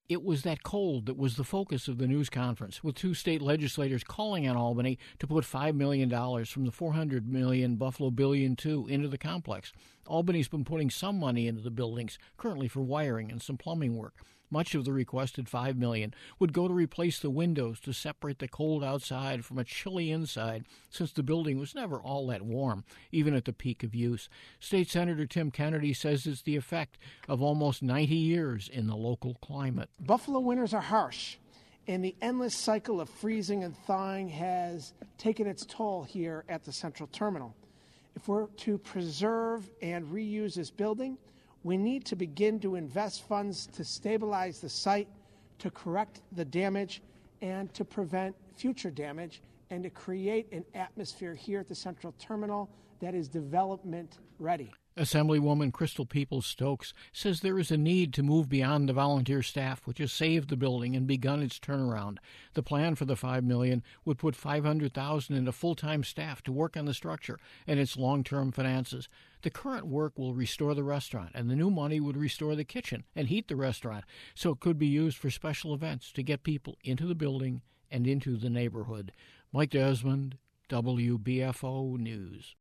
It was that cold that was the focus of the news conference, with two state legislators calling on Albany to put $5 million from the $400 million Buffalo Billion 2 into the complex. Albany's been putting some money into the buildings, currently for wiring and some plumbing work. Much of the requested $5 million would go to replace the windows to separate the cold outside from a chilly inside, since the building was never all that warm, even at the peak of use. State Senator Tim Kennedy says it's the effect of almost 90 years in the local climate. Buffalo winters are harsh, and the endless cycle of freezing and thawing has taken its toll here at the Central Terminal. If we're to preserve and reuse this building, we need to begin to invest funds to stabilize the site, to correct the damage, and to prevent future damage, and to create an atmosphere here at the Central Terminal that is development ready. Assemblywoman Crystal Peoples-Stokes says there is a need to move beyond the volunteer staff, which has saved the building and begun its turnaround. The plan for the $5 million would put $500,000 into full-time staff to work on the structure and its long-term finances. The current work will restore the restaurant, and the new money would restore the kitchen and heat the restaurant, so it could be used for special events to get people into the building and into the neighborhood. Mike Desmond, WBFO News.